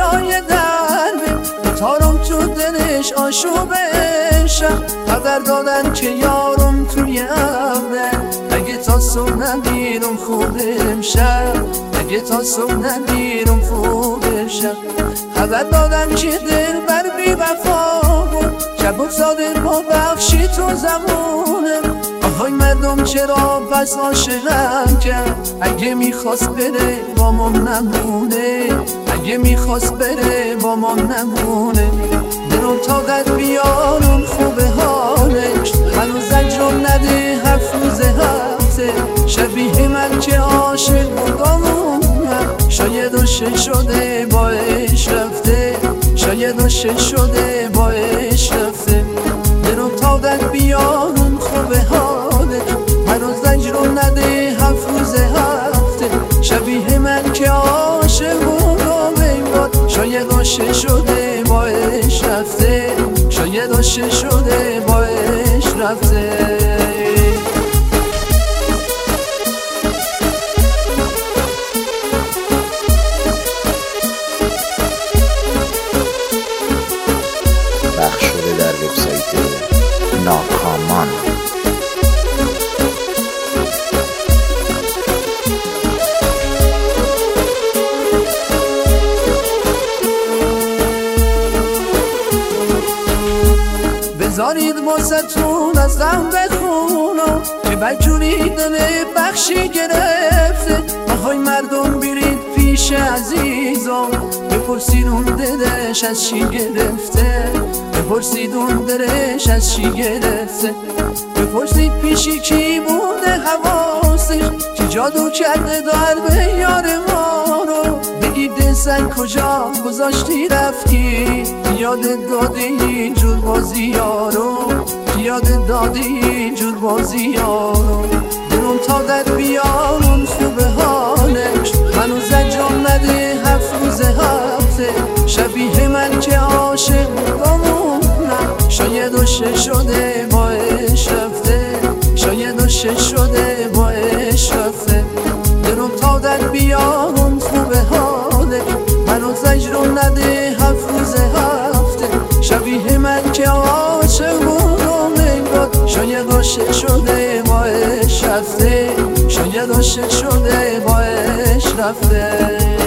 دریای دربه تارم تو دلش آشوبشم خبر دادن که یارم توی عبه اگه تا صبح نمیرم خوبم شم اگه تا صبح نمیرم خوبم شم خبر دادن که دل بر بی وفا بود شب افتاده با بخشی تو زمونه آهای مردم چرا پس عاشقم کرد اگه میخواست بره با ما نمونه اگه میخواست بره با ما نمونه دلم طاقت بیارم خوبه حالش هنوز انجام نده 7 روز هفته شبیه من که عاشق بودم شاید عاشق شده با عشق رفته شاید عاشق شده با عشق رفته دلم طاقت بیارم خوبه حالش هنوز انجام نده 7 روز هفته شبیه من که عاشق بودم انگار شاید عاشق شده با عشق رفته شاید عاشق شده با عشق رفته پخش شده در وبسایت ناکامان. بذارید واسه‌تون از غم بخونم که بدجوری دل بخشی گرفته آهای مردم برید پیش عزیزم بپرسید اون دلش از چی گرفته بپرسید اون دلش از چی گرفته بپرسید پیشی کی بوده حواسش که جادو کرده در به یار ما رو بگید دستن کجا گذاشتی رفتی یاد دادی اینجور بازی یارو یاد دادی اینجور بازی یارو دلم طاقت بیارون خوبه حالش هنوز انجام نده 7 روز هفته شبیه من که عاشق بودم شاید عاشق شده با عشق رفته شاید عاشق شده با عشق رفته دلم طاقت بیارون خوبه حالش هنوز انجام نده 7 روز هفته شبیه من که عاشق بودم انگار شاید عاشق شده با عشق رفته شاید عاشق شده با عشق رفته